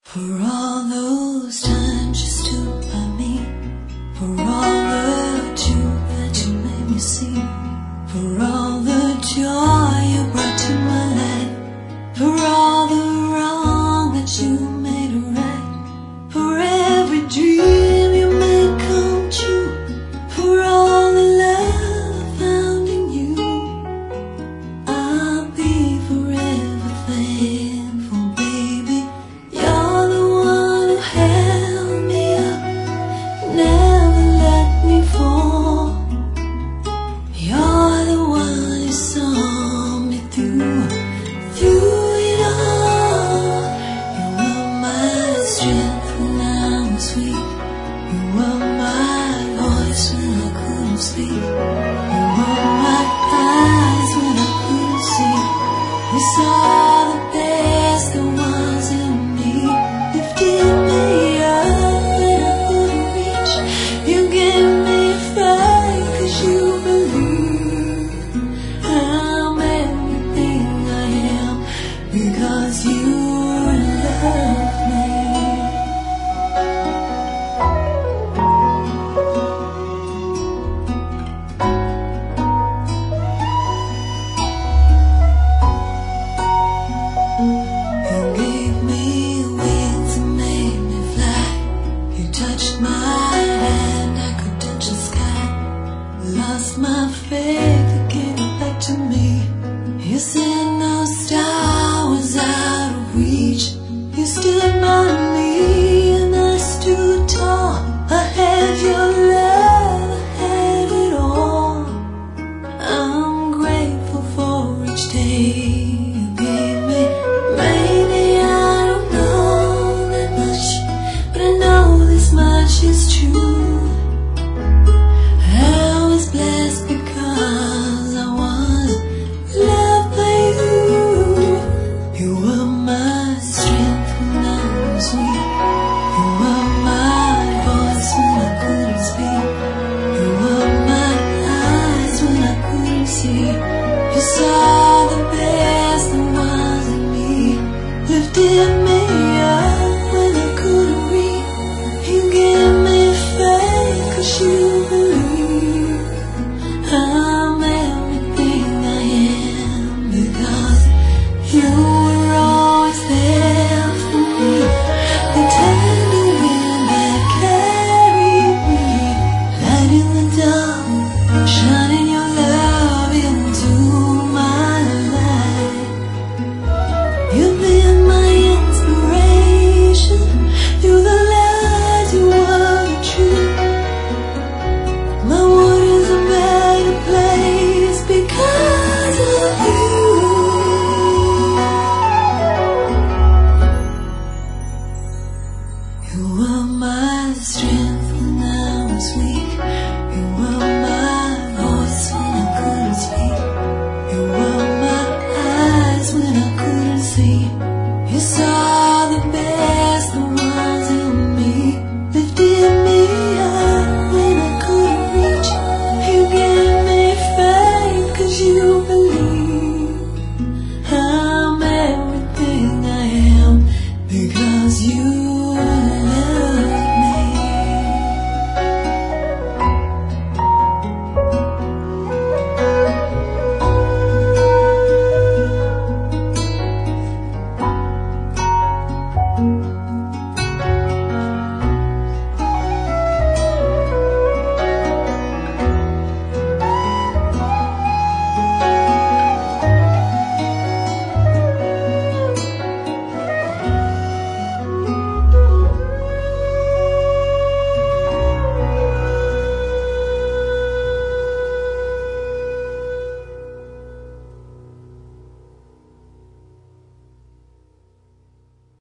For all those times you stood by me, for all the truth that you made me see, for all the joy you brought to my life, for all the wrong that you made right, for every dream you made come true, for all the love I found in you, I'll be forever thankful, baby. You're the one who held me up, never let me fall. You're the one who saw me through it all. You were my strength when I was weak. You were my voice when I couldn't speak. You were my eyes when I couldn't see. You saw the best that was in me, lifted me up when I couldn't reach. You gave me faith 'cause you believe I'm everything I am, because you love me. You gave me wings and made me fly. You touched my hand, I could touch the sky. Lost my faith, you gave it back to me. You said no star was out of reach. You stood by me and I stood tall. I had your love, I had it all. I'm grateful for each day you gave me. Maybe I don't know that much, but I know this much is true. I was blessed because I was loved by you. You were my strength when I was weak. You were my voice when I couldn't speak. You were my eyes when I couldn't see. You saw the best that was in me, lifted me up when I couldn't read. You gave me faith 'cause you believe I'm everything I am, because you were always there for me. The tender wind that carried me, light in the dark, shining your love into my life. You've been my inspiration, through the lies you were the truth. My world is a better place because of you. You were my strength when I was weak. You were my voice when I couldn't speak. You were my eyes when I couldn't see. You saw the best that was in me, lifted me up when I couldn't reach. You gave me faith 'cause you believe I'm everything I am, because you